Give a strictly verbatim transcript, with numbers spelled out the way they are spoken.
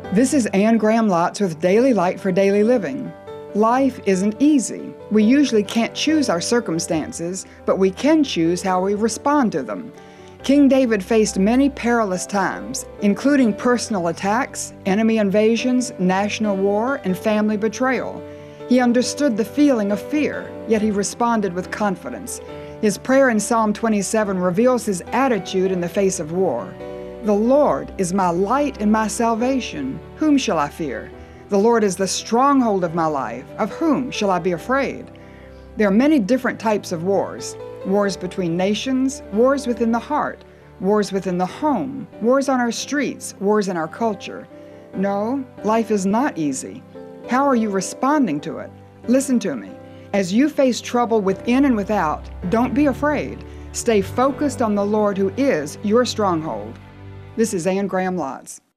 This is Anne Graham Lotz with Daily Light for Daily Living. Life isn't easy. We usually can't choose our circumstances, but we can choose how we respond to them. King David faced many perilous times, including personal attacks, enemy invasions, national war, and family betrayal. He understood the feeling of fear, yet he responded with confidence. His prayer in Psalm twenty-seven reveals his attitude in the face of war. The Lord is my light and my salvation. Whom shall I fear? The Lord is the stronghold of my life. Of whom shall I be afraid? There are many different types of wars. Wars between nations, wars within the heart, wars within the home, wars on our streets, wars in our culture. No, life is not easy. How are you responding to it? Listen to me. As you face trouble within and without, don't be afraid. Stay focused on the Lord who is your stronghold. This is Anne Graham Lotz.